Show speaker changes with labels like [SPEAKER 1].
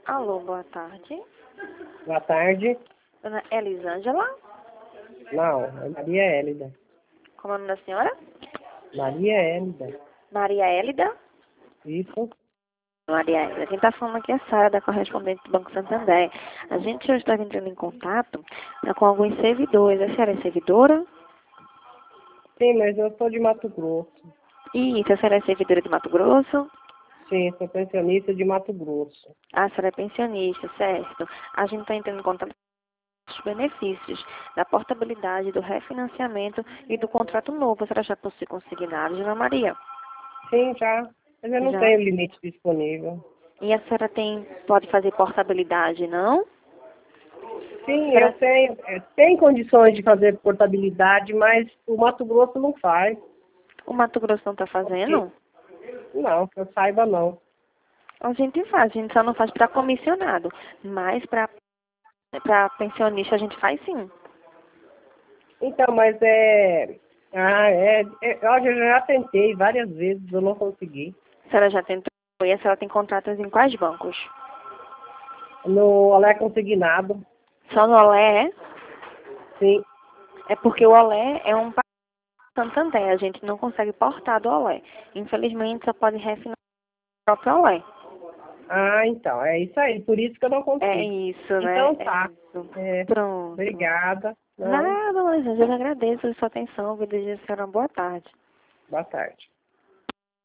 [SPEAKER 1] Alô, boa tarde.
[SPEAKER 2] Boa tarde.
[SPEAKER 1] Dona Elisângela?
[SPEAKER 2] Não, é Maria Hélida.
[SPEAKER 1] Como é o nome da senhora?
[SPEAKER 2] Maria Hélida.
[SPEAKER 1] Maria Hélida?
[SPEAKER 2] Isso.
[SPEAKER 1] Maria Hélida. Quem está falando aqui é a Sara, da correspondente do Banco Santander. A gente já está entrando em contato com alguns servidores. A senhora é servidora?
[SPEAKER 2] Sim, mas eu sou de Mato Grosso.
[SPEAKER 1] Isso, a senhora é servidora de Mato Grosso?
[SPEAKER 2] Sim, sou pensionista de Mato Grosso.
[SPEAKER 1] A senhora é pensionista, certo. A gente está entrando em contato com os benefícios da portabilidade, do refinanciamento e do contrato novo. A senhora já possui consignado, Dona Maria?
[SPEAKER 2] Sim, já. Mas eu não
[SPEAKER 1] Já.
[SPEAKER 2] tenho limite disponível.
[SPEAKER 1] E a senhora pode fazer portabilidade, não?
[SPEAKER 2] Sim,
[SPEAKER 1] Senhora,
[SPEAKER 2] eu tenho. Tem condições de fazer portabilidade, mas o Mato Grosso não faz.
[SPEAKER 1] o Mato Grosso não está
[SPEAKER 2] Porque,
[SPEAKER 1] fazendo?
[SPEAKER 2] não, que eu saiba não.
[SPEAKER 1] A gente faz, a gente só não faz para comissionado. Mas para pensionista a gente faz sim.
[SPEAKER 2] Então, mas eu já tentei várias vezes, eu não consegui.
[SPEAKER 1] A senhora já tentou e a senhora tem contratos em quais bancos?
[SPEAKER 2] No Olé Consignado,
[SPEAKER 1] Só no Olé, é?
[SPEAKER 2] sim.
[SPEAKER 1] É porque o Olé é um Santander, a gente não consegue portar do Olé. Infelizmente só pode refinanciar o próprio Olé.
[SPEAKER 2] Ah, então, é isso aí, por isso que eu não
[SPEAKER 1] É
[SPEAKER 2] consigo.
[SPEAKER 1] isso, né?
[SPEAKER 2] Então
[SPEAKER 1] É
[SPEAKER 2] tá.
[SPEAKER 1] isso.
[SPEAKER 2] É,
[SPEAKER 1] Pronto.
[SPEAKER 2] obrigada. Não,
[SPEAKER 1] Nada, mas eu agradeço a sua atenção. Eu desejo a senhora uma boa tarde.
[SPEAKER 2] boa tarde.